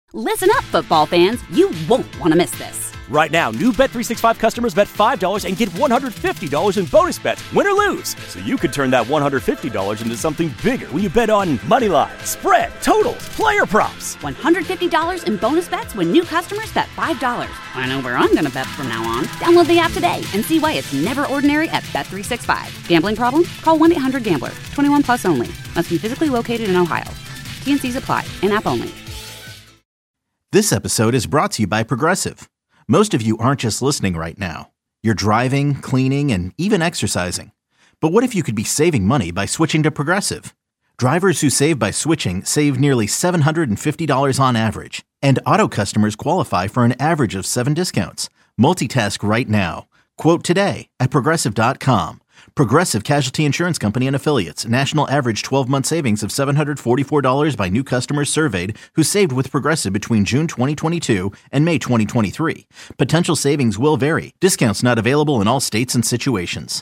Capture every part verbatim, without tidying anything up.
Listen up, football fans. You won't want to miss this. Right now, new Bet three sixty-five customers bet five dollars and get one hundred fifty dollars in bonus bets, win or lose. So you could turn that one hundred fifty dollars into something bigger when you bet on money line, spread, totals, player props. one hundred fifty dollars in bonus bets when new customers bet five dollars. I know where I'm going to bet from now on. Download the app today and see why it's never ordinary at Bet three sixty-five. Gambling problem? Call one eight hundred gambler. twenty-one plus only. Must be physically located in Ohio. T N Cs apply. In-app only. This episode is brought to you by Progressive. Most of you aren't just listening right now. You're driving, cleaning, and even exercising. But what if you could be saving money by switching to Progressive? Drivers who save by switching save nearly seven hundred fifty dollars on average. And auto customers qualify for an average of seven discounts. Multitask right now. Quote today at Progressive dot com. Progressive Casualty Insurance Company and Affiliates. National average twelve-month savings of seven hundred forty-four dollars by new customers surveyed who saved with Progressive between June twenty twenty-two and May twenty twenty-three. Potential savings will vary. Discounts not available in all states and situations.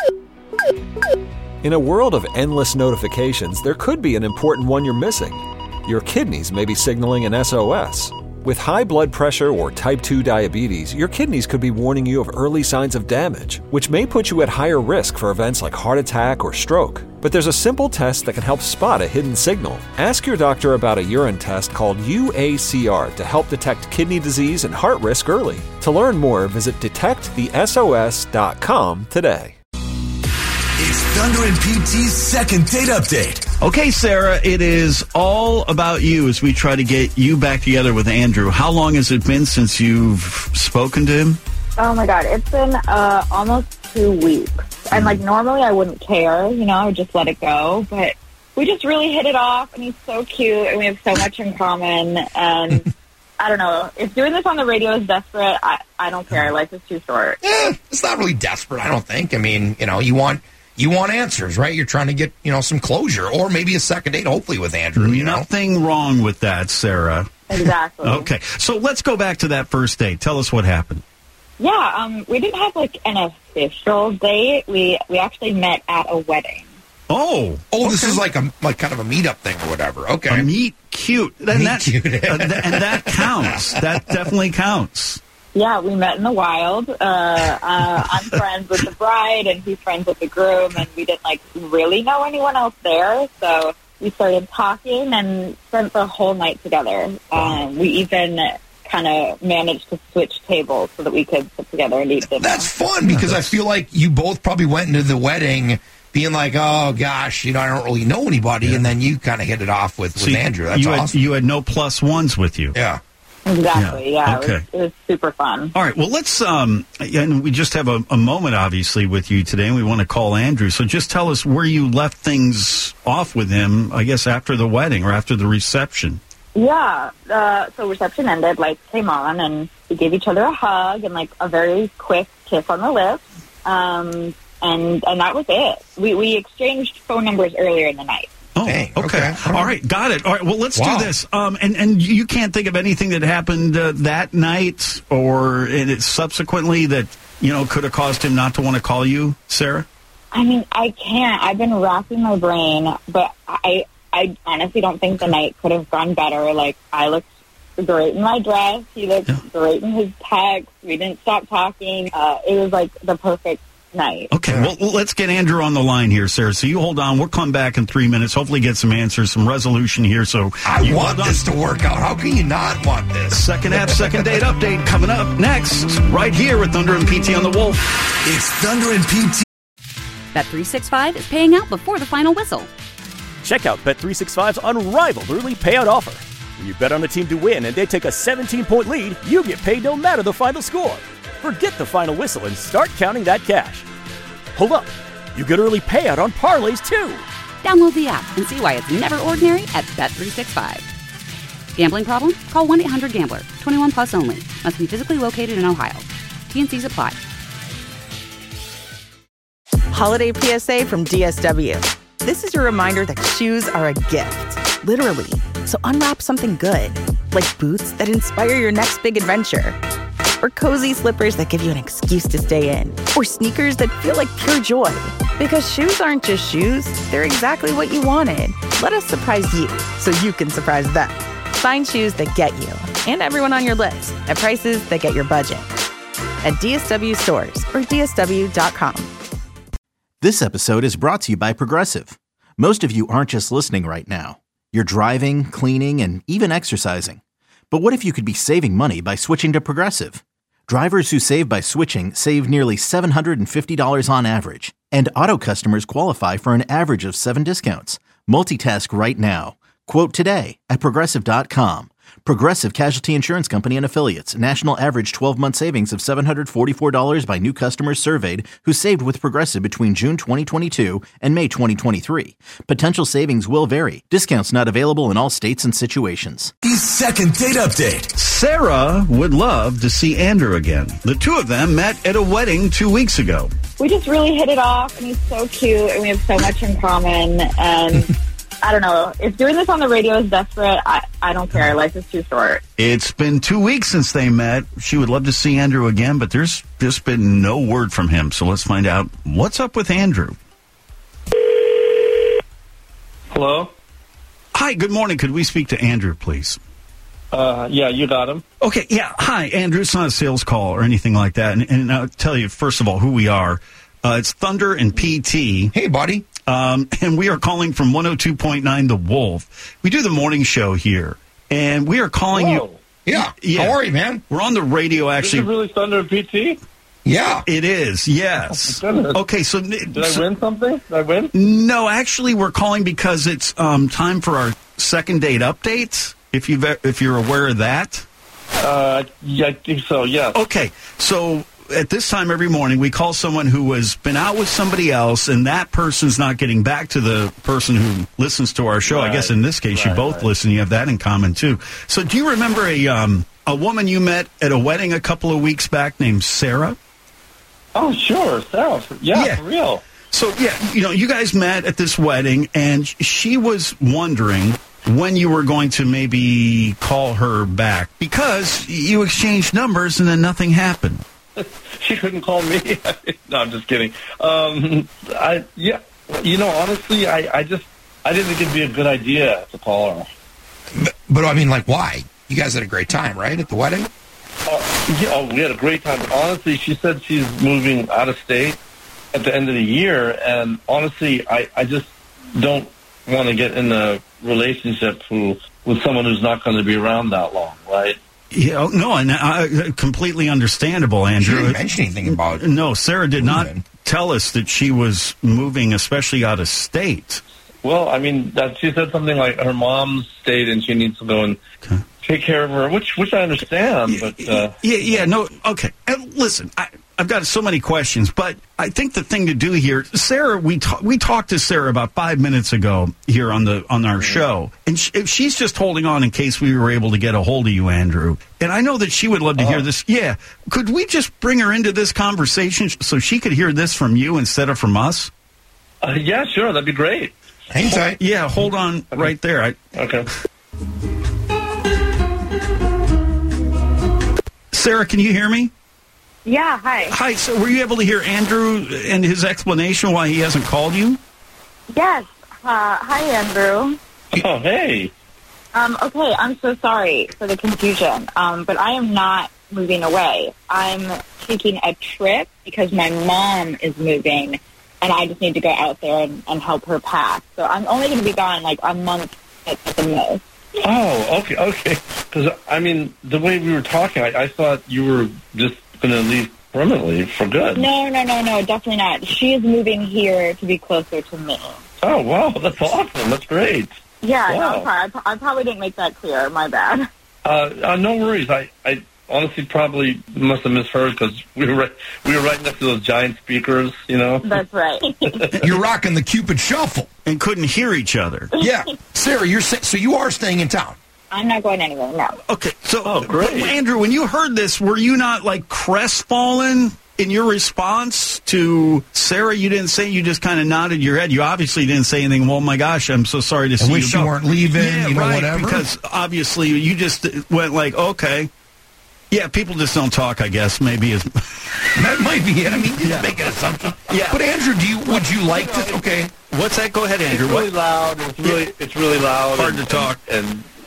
In a world of endless notifications, there could be an important one you're missing. Your kidneys may be signaling an S O S. With high blood pressure or type two diabetes, your kidneys could be warning you of early signs of damage, which may put you at higher risk for events like heart attack or stroke. But there's a simple test that can help spot a hidden signal. Ask your doctor about a urine test called U A C R to help detect kidney disease and heart risk early. To learn more, visit detect the S O S dot com today. It's Thunder and P T's second date update. Okay, Sarah, it is all about you as we try to get you back together with Andrew. How long has it been since you've spoken to him? Oh, my God. It's been uh, almost two weeks. Mm. And, like, normally I wouldn't care, you know, I would just let it go. But we just really hit it off, and he's so cute, and we have so much in common. And I don't know. If doing this on the radio is desperate, I, I don't care. Life is too short. Eh, it's not really desperate, I don't think. I mean, you know, you want... You want answers, right? You're trying to get, you know, some closure or maybe a second date, hopefully, with Andrew. You Nothing know? wrong with that, Sarah. Exactly. Okay. So let's go back to that first date. Tell us what happened. Yeah, um, we didn't have, like, an official date. We we actually met at a wedding. Oh. Oh, okay. This is like a like kind of a meetup thing or whatever. Okay. A meet cute. And meet that, cute. uh, th- and that counts. That definitely counts. Yeah, we met in the wild. Uh, uh, I'm friends with the bride, and he's friends with the groom, and we didn't, like, really know anyone else there. So we started talking and spent the whole night together. Um, we even kind of managed to switch tables so that we could sit together and eat dinner. That's fun, because I feel like you both probably went into the wedding being like, oh, gosh, you know, I don't really know anybody, yeah. And then you kind of hit it off with, with so Andrew. That's you awesome. Had, you had no plus ones with you. Yeah. Exactly, yeah. yeah. Okay. It was, it was super fun. All right, well, let's, um, and we just have a, a moment, obviously, with you today, and we want to call Andrew. So just tell us where you left things off with him, I guess, after the wedding or after the reception. Yeah, uh, so reception ended, lights came on, and we gave each other a hug and, like, a very quick kiss on the lips, um, and and that was it. We, we exchanged phone numbers earlier in the night. Oh, Dang, okay. okay. All right, got it. All right, well, let's Wow. do this. Um, and, and you can't think of anything that happened uh, that night or in it subsequently that, you know, could have caused him not to want to call you, Sarah? I mean, I can't. I've been racking my brain, but I I honestly don't think the night could have gone better. Like, I looked great in my dress. He looked yeah. great in his text. We didn't stop talking. Uh, it was, like, the perfect night. Okay, well, let's get Andrew on the line here, Sarah. So you hold on. We'll come back in three minutes, hopefully get some answers, some resolution here. So I want this to work out. How can you not want this? Second half, second date update coming up next, right here with Thunder and P T on the Wolf. It's Thunder and P T. Bet three sixty-five is paying out before the final whistle. Check out Bet three sixty-five's unrivaled early payout offer. When you bet on a team to win and they take a seventeen-point lead, you get paid no matter the final score. Forget the final whistle and start counting that cash. Hold up. You get early payout on parlays, too. Download the app and see why it's never ordinary at Bet three sixty-five. Gambling problem? Call one eight hundred gambler. twenty-one plus only. Must be physically located in Ohio. T N Cs apply. Holiday P S A from D S W. This is your reminder that shoes are a gift. Literally. So unwrap something good. Like boots that inspire your next big adventure. Or cozy slippers that give you an excuse to stay in. Or sneakers that feel like pure joy. Because shoes aren't just shoes, they're exactly what you wanted. Let us surprise you so you can surprise them. Find shoes that get you and everyone on your list at prices that get your budget. At D S W stores or D S W dot com. This episode is brought to you by Progressive. Most of you aren't just listening right now. You're driving, cleaning, and even exercising. But what if you could be saving money by switching to Progressive? Drivers who save by switching save nearly seven hundred fifty dollars on average. And auto customers qualify for an average of seven discounts. Multitask right now. Quote today at Progressive dot com. Progressive Casualty Insurance Company and Affiliates. National average twelve-month savings of seven hundred forty-four dollars by new customers surveyed who saved with Progressive between June twenty twenty-two and May twenty twenty-three. Potential savings will vary. Discounts not available in all states and situations. Second date update. Sarah would love to see Andrew again. The two of them met at a wedding two weeks ago. We just really hit it off, and he's so cute, and we have so much in common, and I don't know. If doing this on the radio is desperate, I, I don't care. Life is too short. It's been two weeks since they met. She would love to see Andrew again, but there's just been no word from him. So let's find out what's up with Andrew. Hello? Hi, good morning. Could we speak to Andrew, please? Uh, yeah, you got him. Okay, yeah. Hi, Andrew. It's not a sales call or anything like that. And, and I'll tell you, first of all, who we are. Uh, it's Thunder and P T. Hey, buddy. Um, and we are calling from one oh two point nine The Wolf. We do the morning show here, and we are calling Whoa. you. Yeah. yeah. How are you, man? We're on the radio, actually. This is really Thunder and P T? Yeah. It is, yes. Oh, my goodness. Okay, so... Did I win something? Did I win? No, actually, we're calling because it's um, time for our second date updates, if, you've, if you're aware of that. Uh, yeah, I think so, yes. Okay, so... At this time every morning, we call someone who has been out with somebody else, and that person's not getting back to the person who listens to our show. Right. I guess in this case, right, you both right. listen. You have that in common, too. So do you remember a um, a woman you met at a wedding a couple of weeks back named Sarah? Oh, sure. Sarah. Yeah, Yeah. for real. So, yeah, you know, you guys met at this wedding, and she was wondering when you were going to maybe call her back because you exchanged numbers and then nothing happened. She couldn't call me. No, I'm just kidding. Um, I yeah, you know, honestly, I, I just I didn't think it'd be a good idea to call her. But, but I mean, like, why? You guys had a great time, right, at the wedding? Uh, yeah, oh, we had a great time. But honestly, she said she's moving out of state at the end of the year, and honestly, I, I just don't want to get in a relationship who, with someone who's not going to be around that long, right? Yeah, no, and uh, completely understandable, Andrew. She didn't mention anything about No, Sarah did moving. not tell us that she was moving, especially out of state. Well, I mean, that she said something like her mom's stayed and she needs to go and Okay. take care of her, which which I understand, but uh, Yeah, yeah, no, okay. Uh, listen, I, I've got so many questions, but I think the thing to do here, Sarah, we ta- we talked to Sarah about five minutes ago here on the on our show, and sh- if she's just holding on in case we were able to get a hold of you, Andrew. And I know that she would love to Oh. hear this. Yeah, could we just bring her into this conversation so she could hear this from you instead of from us? uh, yeah, sure, that'd be great. Hang tight. Yeah, hold on right there. I, Okay. Sarah, can you hear me? Yeah, hi. Hi, so were you able to hear Andrew and his explanation why he hasn't called you? Yes. Uh, hi, Andrew. Oh, hey. Um, okay, I'm so sorry for the confusion, um, but I am not moving away. I'm taking a trip because my mom is moving, and I just need to go out there and, and help her pack. So I'm only going to be gone like a month at, at the most. Oh, okay, okay. Because, I mean, the way we were talking, I, I thought you were just going to leave permanently for good. No, no, no, no, definitely not. She is moving here to be closer to me. Oh, wow, that's awesome. That's great. Yeah, Wow. no, I'm sorry. I, pro- I probably didn't make that clear. My bad. Uh, uh, no worries. I, I honestly probably must have misheard because we were right, we were right next to those giant speakers, you know? That's right. You're rocking the Cupid Shuffle. And couldn't hear each other. Yeah. Sarah, you're sa- so you are staying in town. I'm not going anywhere, no. Okay, so Oh, great. Andrew, when you heard this, were you not like crestfallen in your response to Sarah? You didn't say, you just kind of nodded your head. You obviously didn't say anything. Well, my gosh, I'm so sorry to I see wish you you go. weren't leaving, Yeah, you know, right, whatever. because obviously you just went like, okay. Yeah, people just don't talk, I guess, maybe. As That might be it. I mean, you Yeah. make an assumption. Yeah. But Andrew, do you would you like to? Okay. What's that? Go ahead, Andrew. It's really What? loud. It's really, it's really loud. Hard and, to talk. And, and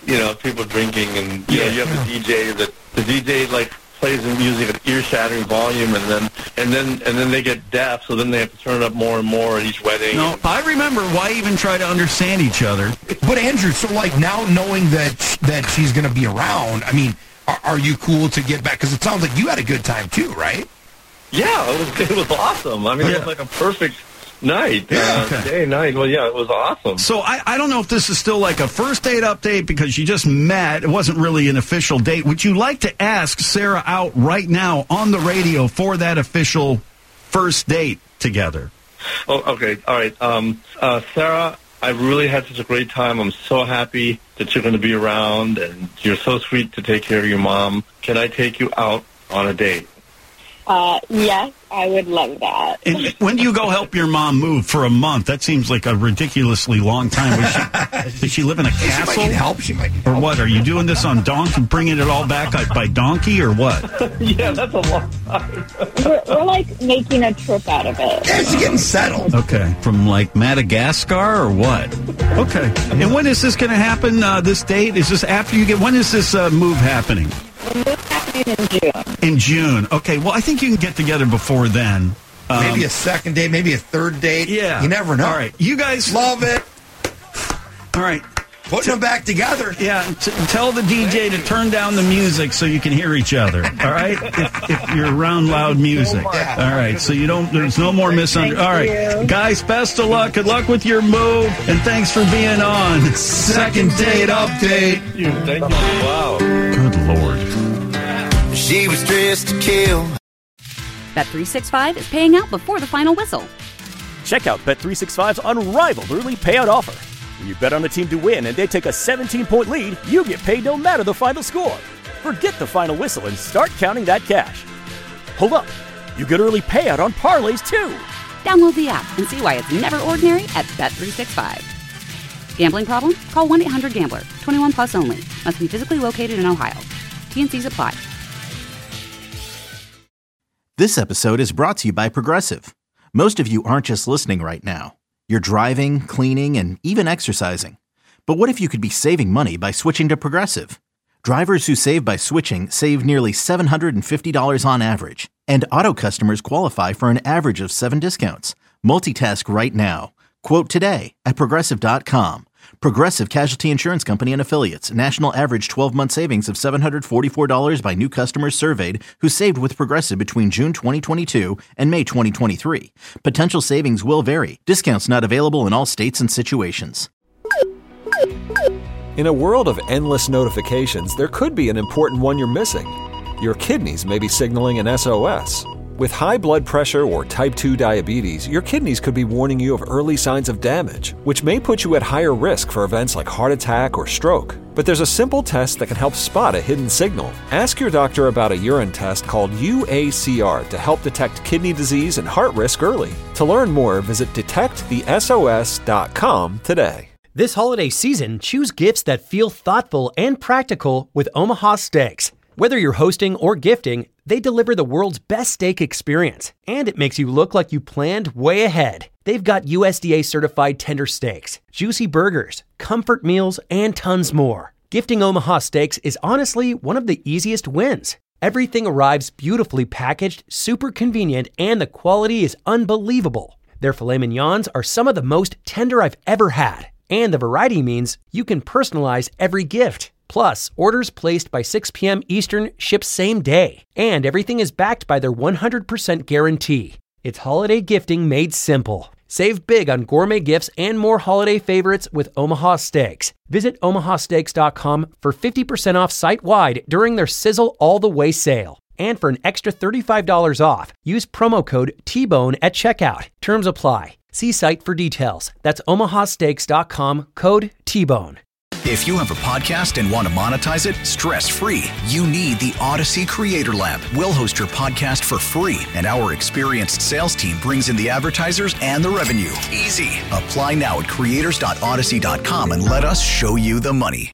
you know, people drinking, and you Yeah. know, you have the D J that the D J like plays the music at ear-shattering volume, and then and then and then they get deaf, so then they have to turn it up more and more at each wedding. No, I remember. Why even try to understand each other? But Andrew, so like now knowing that that she's going to be around, I mean, are, are you cool to get back? Because it sounds like you had a good time too, right? Yeah, it was it was awesome. I mean, Yeah. it was like a perfect night, Yeah, uh, okay. day, night. Well, yeah, it was awesome. So I, I don't know if this is still like a first date update because you just met. It wasn't really an official date. Would you like to ask Sarah out right now on the radio for that official first date together? Oh, okay, all right. Um, uh, Sarah, I really had such a great time. I'm so happy that you're going to be around, and you're so sweet to take care of your mom. Can I take you out on a date? Uh, yes, I would love that. And when do you go help your mom move for a month? That seems like a ridiculously long time. Was she, does she live in a She castle? might need help. She might need Or help. what? Are you doing this on donkey, bringing it all back by donkey, or what? Yeah, that's a long time. We're, we're like making a trip out of it. Yeah, she's getting settled. Okay, from like Madagascar or what? Okay, and when is this going to happen? Uh, this date is this after you get? When is this uh, move happening? It's happening in June. In June. Okay, well I think you can get together before then. Um, Maybe a second date, maybe a third date. yeah. You never know. All right, you guys. Love it. All right. Putting them back together. Yeah, t- tell the D J to turn down the music so you can hear each other. All right, if, if you're around loud music. Yeah. All right, so you don't. There's no more misunderstanding. All right, you. guys, best of luck. Good luck with your move, and thanks for being on Second Date Update. Thank you. Thank you. Wow. Good Lord. She was dressed to kill. Bet three sixty-five is paying out before the final whistle. Check out Bet three sixty-five's unrivaled early payout offer. When you bet on a team to win and they take a seventeen-point lead, you get paid no matter the final score. Forget the final whistle and start counting that cash. Hold up. You get early payout on parlays, too. Download the app and see why it's never ordinary at Bet three sixty-five. Gambling problem? Call one eight hundred gambler. twenty-one plus only. Must be physically located in Ohio. T N Cs apply. This episode is brought to you by Progressive. Most of you aren't just listening right now. You're driving, cleaning, and even exercising. But what if you could be saving money by switching to Progressive? Drivers who save by switching save nearly seven hundred fifty dollars on average. And auto customers qualify for an average of seven discounts. Multitask right now. Quote today at Progressive dot com. Progressive Casualty Insurance Company and Affiliates. National average twelve-month savings of seven hundred forty-four dollars by new customers surveyed who saved with Progressive between June twenty twenty-two and May twenty twenty-three. Potential savings will vary. Discounts not available in all states and situations. In a world of endless notifications, there could be an important one you're missing. Your kidneys may be signaling an S O S. With high blood pressure or type two diabetes, your kidneys could be warning you of early signs of damage, which may put you at higher risk for events like heart attack or stroke. But there's a simple test that can help spot a hidden signal. Ask your doctor about a urine test called U A C R to help detect kidney disease and heart risk early. To learn more, visit detect the S O S dot com today. This holiday season, choose gifts that feel thoughtful and practical with Omaha Steaks. Whether you're hosting or gifting, they deliver the world's best steak experience, and it makes you look like you planned way ahead. They've got U S D A certified tender steaks, juicy burgers, comfort meals, and tons more. Gifting Omaha Steaks is honestly one of the easiest wins. Everything arrives beautifully packaged, super convenient, and the quality is unbelievable. Their filet mignons are some of the most tender I've ever had, and the variety means you can personalize every gift. Plus, orders placed by six p.m. Eastern ship same day. And everything is backed by their one hundred percent guarantee. It's holiday gifting made simple. Save big on gourmet gifts and more holiday favorites with Omaha Steaks. Visit omaha steaks dot com for fifty percent off site-wide during their Sizzle All the Way sale. And for an extra thirty-five dollars off, use promo code T bone at checkout. Terms apply. See site for details. That's omaha steaks dot com, code T bone. If you have a podcast and want to monetize it stress-free, you need the Odyssey Creator Lab. We'll host your podcast for free, and our experienced sales team brings in the advertisers and the revenue. Easy. Apply now at creators dot odyssey dot com and let us show you the money.